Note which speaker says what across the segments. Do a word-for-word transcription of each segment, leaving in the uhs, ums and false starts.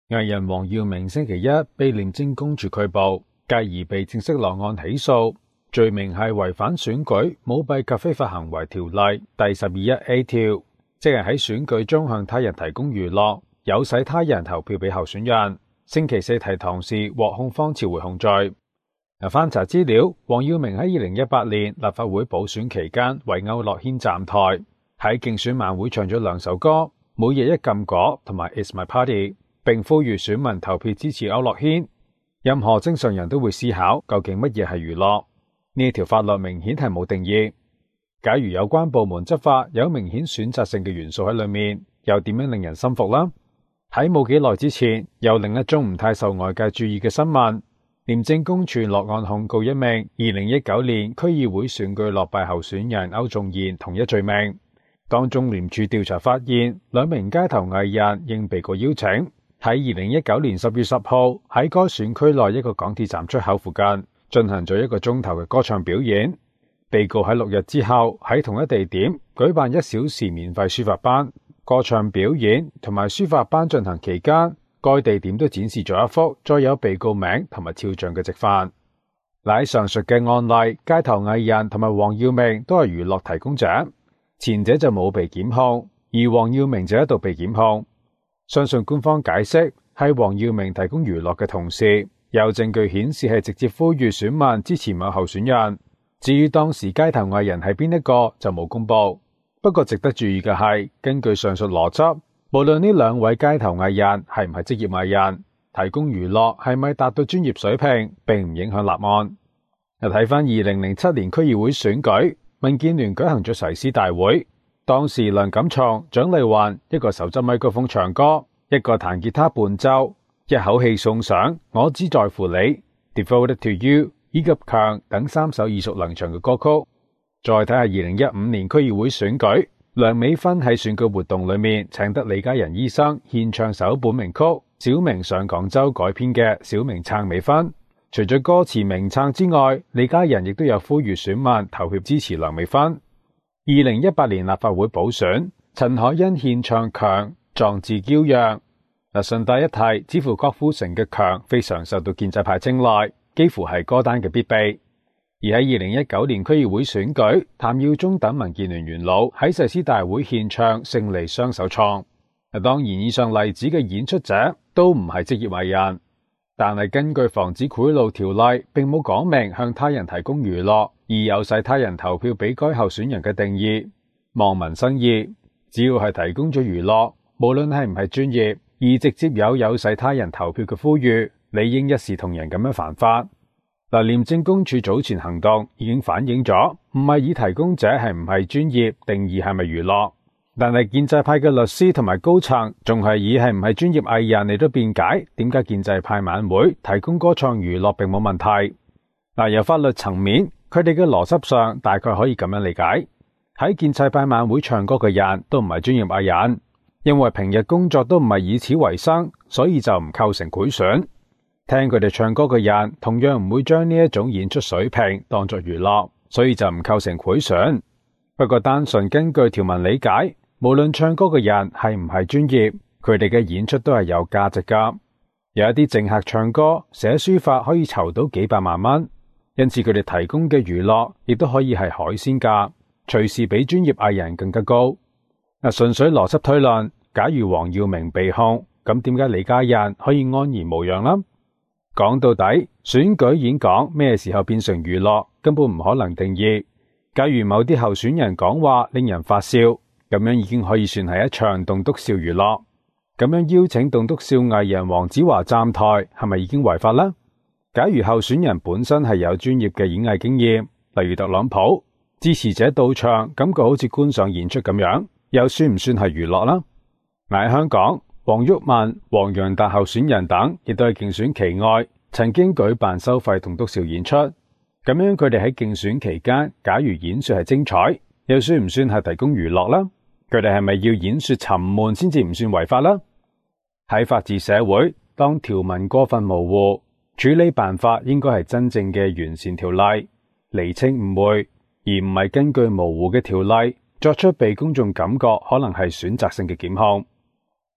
Speaker 1: 藝人黃耀明星期一被廉政公署拘捕，繼而被正式落案起訴，罪名係違反選舉舞弊及非法行為條例第十二一 A 條，即係喺選舉中向他人提供娛樂，誘使他人投票俾候選人。星期四提堂時獲控方撤回控罪。翻查資料，黃耀明喺二零一八年立法會補選期間為區諾軒站台，喺競選晚會唱咗兩首歌《每日一禁果》同埋《It's My Party》，並呼籲選民投票支持區諾軒。任何正常人都會思考，究竟乜嘢係娛樂？呢條法律明顯係冇定義。假如有關部門執法有明顯選擇性嘅元素喺裏面，又點樣令人心服呢？喺冇幾耐之前，有另一宗唔太受外界注意嘅新聞，廉政公署落案控告一名二零一九年區議會選舉落敗候選人歐仲賢同一罪名。當中廉署調查發現，兩名街頭藝人應被告邀請，喺二零一九年十月十號喺該選區內一個港鐵站出口附近進行咗一個鐘頭嘅歌唱表演。被告喺六日之後喺同一地點舉辦一小時免費書法班。歌唱表演同埋書法班進行期間，該地點都展示咗一幅載有被告名同埋肖像嘅直幡。喺上述嘅案例，街頭藝人同埋黃耀明都係娛樂提供者，前者就冇被檢控，而黃耀明就一度被檢控。相信官方解釋係黃耀明提供娛樂嘅同時，有證據顯示係直接呼籲選民支持某候選人。至於當時街頭藝人係邊一個就冇公布。不過值得注意嘅係，根據上述邏輯，無論呢兩位街頭藝人係唔係職業藝人，提供娛樂係咪達到專業水平，並唔影響立案。又睇翻二零零七年區議會選舉，民建聯舉行咗誓師大會，當時梁錦松、蔣麗芸一個手執咪高峰唱歌，一個彈吉他伴奏，一口氣送上我只在乎你、Devoted to You 以及強等三首耳熟能詳嘅歌曲。再睇下二零一五年區議會選舉，梁美芬喺選舉活動裏面請得李家仁醫生獻唱首本名曲《小明上廣州》改編嘅《小明撐美芬》。除咗歌詞明撐之外，李家仁亦都有呼籲選民投票支持梁美芬。二零一八年立法會補選，陳凱欣獻唱強壯志驕陽。嗱，順帶一提，似乎郭富城嘅強非常受到建制派青睞，幾乎係歌單嘅必備。而喺二零一九年區議會選舉，譚耀宗等民建聯元老喺誓師大會獻唱勝利雙手創。當然以上例子嘅演出者都唔係職業藝人，但係根據防止賄賂條例，並冇講明向他人提供娛樂而誘使他人投票俾該候選人嘅定義。望文生義，只要係提供咗娛樂，無論係唔係專業，而直接有誘使他人投票嘅呼籲，理應一視同仁咁樣犯法。嗱，廉政公署早前行動已經反映咗，唔係以提供者係唔係專業定義係咪娛樂，但係建制派嘅律師同埋高層仲係以係唔係專業藝人嚟到辯解，點解建制派晚會提供歌唱娛樂並冇問題？嗱，由法律層面，佢哋嘅邏輯上大概可以咁樣理解：喺建制派晚會唱歌嘅人都唔係專業藝人，因為平日工作都唔係以此為生，所以就唔構成賄選。聽佢哋唱歌嘅人同樣唔會將呢一種演出水平當作娛樂，所以就唔構成賄選。不過單純根據條文理解，無論唱歌嘅人係唔係專業，佢哋嘅演出都係有價值噶。有一啲政客唱歌寫書法可以籌到幾百萬蚊，因此佢哋提供嘅娛樂亦都可以係海鮮價，隨時比專業藝人更加高。嗱，純粹邏輯推論，假如黃耀明被控，咁點解李家仁可以安然無恙呢？講到底，選舉演講咩時候變成娛樂，根本唔可能定義。假如某啲候選人講話令人發笑，咁樣已經可以算係一場棟篤笑娛樂。咁樣邀請棟篤笑藝人黃子華站台，係咪已經違法呢？假如候選人本身係有專業嘅演藝經驗，例如特朗普，支持者到場，感覺好似觀賞演出咁樣，又算唔算係娛樂呢？喺香港，黃毓民、黃洋達候選人等，亦都係競選期外曾經舉辦收費棟篤笑演出。咁樣佢哋喺競選期間，假如演說係精彩，又算唔算係提供娛樂呢？佢哋係咪要演說沉悶先至唔算違法呢？喺法治社會，當條文過分模糊，處理辦法應該係真正嘅完善條例，釐清誤會，而唔係根據模糊嘅條例作出被公眾感覺可能係選擇性嘅檢控。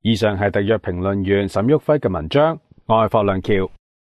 Speaker 1: 以上係特約評論員沈旭輝嘅文章，我係霍亮橋。